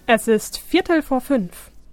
Es ist 4:45.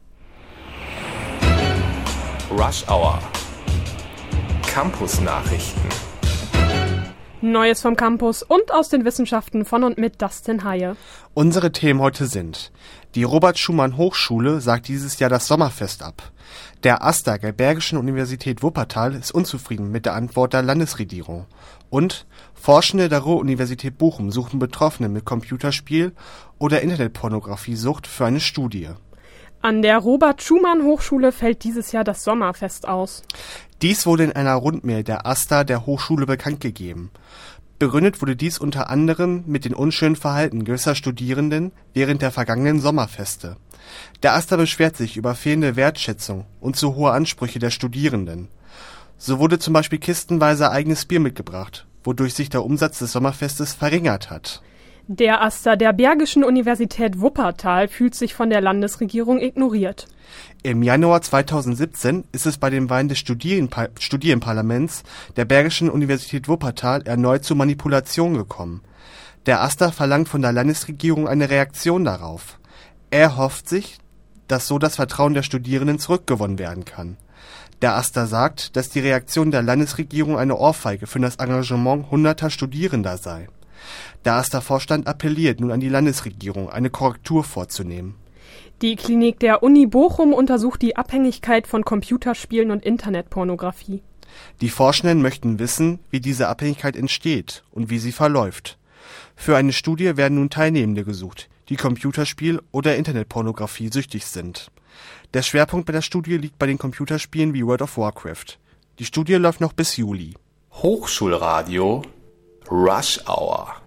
Rush Hour. Campus-Nachrichten. Neues vom Campus und aus den Wissenschaften von und mit Dustin Haie. Unsere Themen heute sind: Die Robert-Schumann-Hochschule sagt dieses Jahr das Sommerfest ab. Der AStA der Bergischen Universität Wuppertal ist unzufrieden mit der Antwort der Landesregierung. Und Forschende der Ruhr-Universität Bochum suchen Betroffene mit Computerspiel- oder Internetpornografiesucht für eine Studie. An der Robert-Schumann-Hochschule fällt dieses Jahr das Sommerfest aus. Dies wurde in einer Rundmail der AStA der Hochschule bekannt gegeben. Begründet wurde dies unter anderem mit dem unschönen Verhalten gewisser Studierenden während der vergangenen Sommerfeste. Der AStA beschwert sich über fehlende Wertschätzung und zu hohe Ansprüche der Studierenden. So wurde zum Beispiel kistenweise eigenes Bier mitgebracht, wodurch sich der Umsatz des Sommerfestes verringert hat. Der AStA der Bergischen Universität Wuppertal fühlt sich von der Landesregierung ignoriert. Im Januar 2017 ist es bei den Wahlen des Studienparlaments der Bergischen Universität Wuppertal erneut zu Manipulationen gekommen. Der AStA verlangt von der Landesregierung eine Reaktion darauf. Er hofft sich, dass so das Vertrauen der Studierenden zurückgewonnen werden kann. Der AStA sagt, dass die Reaktion der Landesregierung eine Ohrfeige für das Engagement hunderter Studierender sei. Der AStA-Vorstand appelliert nun an die Landesregierung, eine Korrektur vorzunehmen. Die Klinik der Uni Bochum untersucht die Abhängigkeit von Computerspielen und Internetpornografie. Die Forschenden möchten wissen, wie diese Abhängigkeit entsteht und wie sie verläuft. Für eine Studie werden nun Teilnehmende gesucht, die Computerspiel- oder Internetpornografie süchtig sind. Der Schwerpunkt bei der Studie liegt bei den Computerspielen wie World of Warcraft. Die Studie läuft noch bis Juli. Hochschulradio Rush Hour.